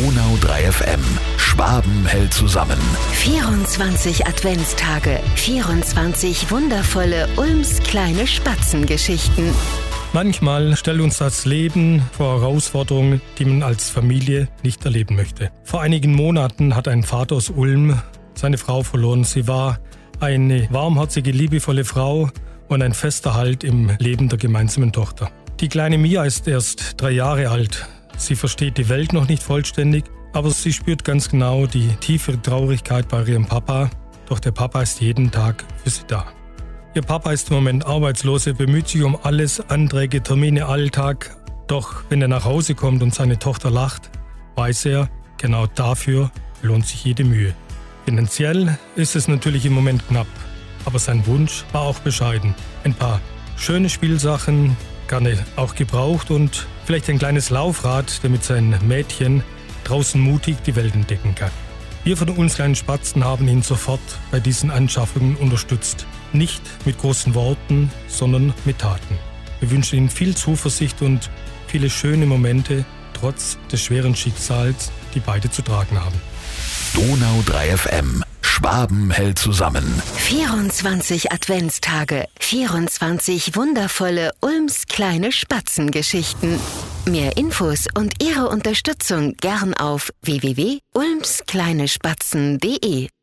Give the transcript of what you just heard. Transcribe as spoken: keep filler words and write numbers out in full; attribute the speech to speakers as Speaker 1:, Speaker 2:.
Speaker 1: Donau drei F M. Schwaben hält zusammen.
Speaker 2: vierundzwanzig Adventstage, vierundzwanzig wundervolle Ulms kleine Spatzengeschichten.
Speaker 3: Manchmal stellt uns das Leben vor Herausforderungen, die man als Familie nicht erleben möchte. Vor einigen Monaten hat ein Vater aus Ulm seine Frau verloren. Sie war eine warmherzige, liebevolle Frau und ein fester Halt im Leben der gemeinsamen Tochter. Die kleine Mia ist erst drei Jahre alt. Sie versteht die Welt noch nicht vollständig, aber sie spürt ganz genau die tiefe Traurigkeit bei ihrem Papa. Doch der Papa ist jeden Tag für sie da. Ihr Papa ist im Moment arbeitslos, er bemüht sich um alles, Anträge, Termine, Alltag. Doch wenn er nach Hause kommt und seine Tochter lacht, weiß er, genau dafür lohnt sich jede Mühe. Finanziell ist es natürlich im Moment knapp, aber sein Wunsch war auch bescheiden. Ein paar schöne Spielsachen, gerne auch gebraucht und vielleicht ein kleines Laufrad, damit sein Mädchen draußen mutig die Welt entdecken kann. Wir von uns kleinen Spatzen haben ihn sofort bei diesen Anschaffungen unterstützt. Nicht mit großen Worten, sondern mit Taten. Wir wünschen Ihnen viel Zuversicht und viele schöne Momente, trotz des schweren Schicksals, die beide zu tragen haben.
Speaker 1: Donau drei F M. Schwaben hält zusammen.
Speaker 2: vierundzwanzig Adventstage, vierundzwanzig wundervolle Ulms kleine Spatzengeschichten. Mehr Infos und Ihre Unterstützung gern auf w w w punkt ulmskleinespatzen punkt de.